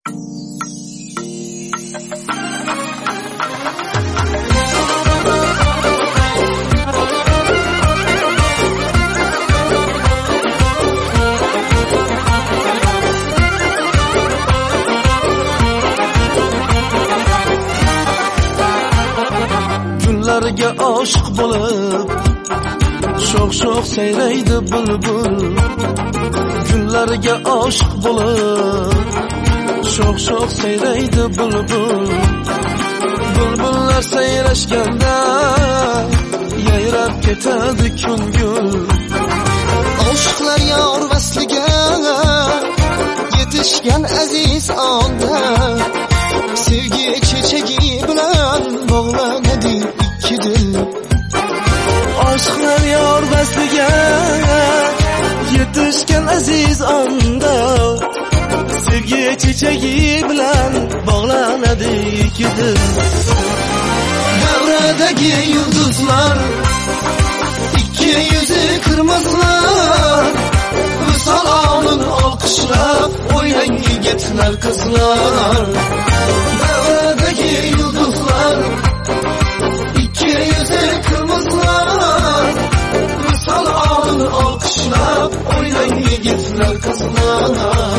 Gullarga oshiq bo'lib sho'x sayraydi bulbul. Gullarga oshiq bo'lib sho'x sayraydi bulbul. Bulbullar sayrashganda yayrab ketadi ko'ngil. Oshiqlar yor vasliga yetishgan aziz onda, sevgi chechagi bilan bog'lanadi ikki dil. Oshiqlar yor vasliga yetishgan aziz onda, sevgi chechagi bilan bog'lanadi ikki dil. Davradagi yulduzlar, ikki yuzi qirmizlar, salomini olqishlab o'ynang yigitlar qizlar. Davradagi yulduzlar, ikki yuzi qirmizlar, salomini olqishlab o'ynang yigitlar qizlar.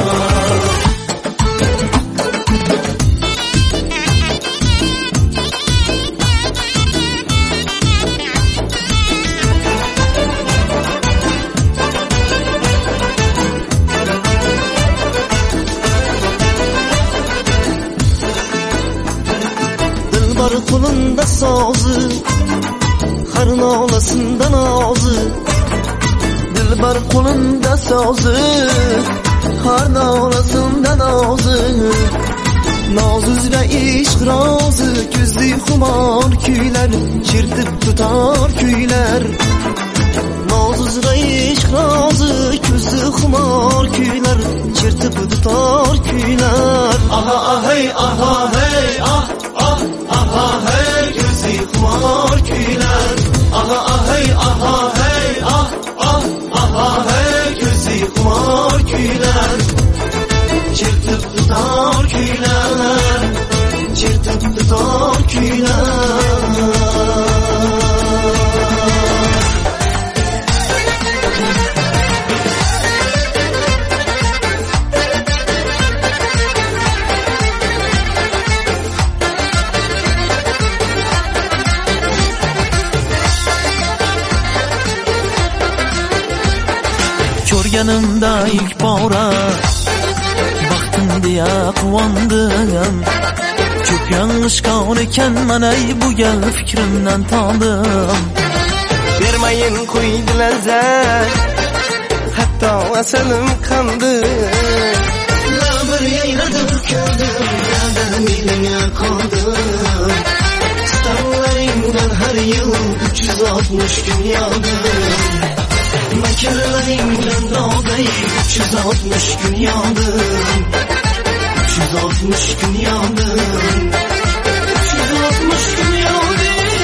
Qo'linda sozi, har nolasında nozi. Dilbar qo'linda sozi, har nolasında nozi. Nozizga ishq rozi, ko'zli xumor kuylar, chertib tutar kuylar. Nozizga ishq rozi, ko'zli xumor kuylar, chertib tutar kuylar. Aha hey, aha hey, ah ah aha hey, ko'zli xumor kuylar. Aha hey, aha hey, ah ah aha hey, ko'zli xumor kuylar. Chertib tutar kuylar, chertib tutar kuylar. Ko'rganimda ilk bora baxtim deya quvondim. Ko'p yanglish qon ekan, mana bu gal fikrimdan toldim. Bermayin qo'ydi lazzat, hatto asalim qandi. Bir yayradim ko'rdim, yana menga qoldim. Stavlaringdan har yil 360 kun yog'dim. Makaralaringdan dog'day 360 kun yog'dim. 360 kun yog'dim. 360 kun yog'dim.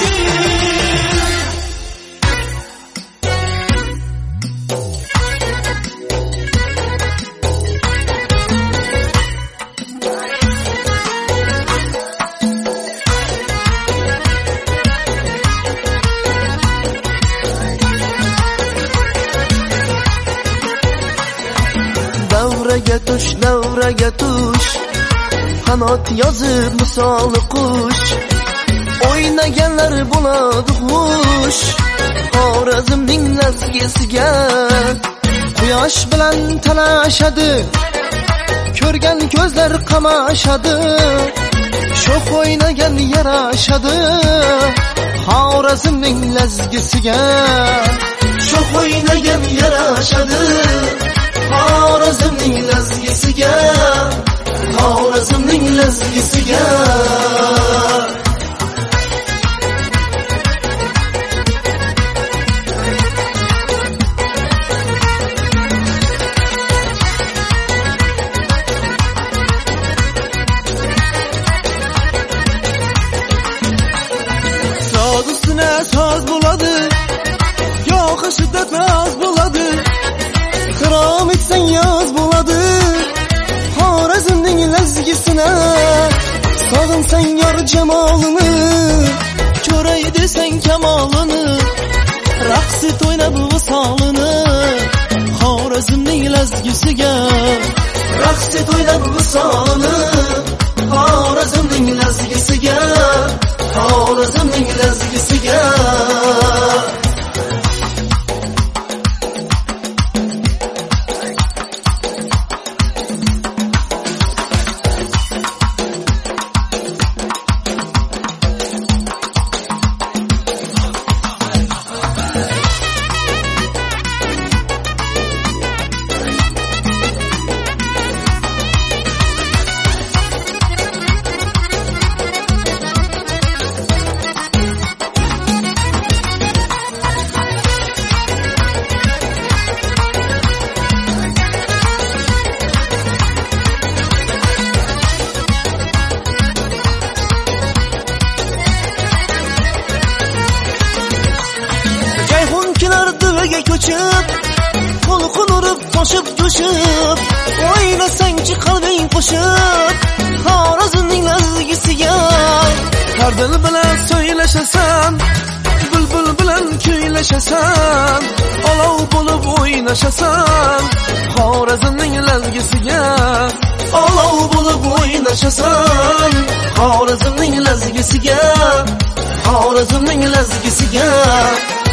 Davraga tush, qanot yozib misoli qush. O'ynaganlar bo'ladi xush, Xorazmning lazgisiga. Quyosh bilan talashadi, ko'rgan ko'zlar qamashadi. Sho'x o'ynagan yarashadi, Xorazmning lazgisiga. Sho'x o'ynagan yarashadi, Xorazmning lazgisiga. Xorazmning lazgisiga. Soz ustuna soz bo'ladi, yo'q shiddat noz bo'ladi. Qirom etsang yoz bo'ladi, Xorazmning lazgisi jamolini, ko'ray desang kamolini, raqsi to'ynab visolini, Xorazmning lazgisiga, raqsi to'ynab visolini, Xorazmning lazgisiga, Xorazmning lazgisiga. Ko'chib, to'lqin urib, toshib, jo'shib, o'ynasangchi qalbing qo'shib, Xorazmning lazgisiga. Har dil bilan so'ylashasan, bulbul bilan kuylashasan, olov bo'lib o'ynashasan, Xorazmning lazgisiga. Olov bo'lib o'ynashasan, Xorazmning lazgisiga, Xorazmning lazgisiga.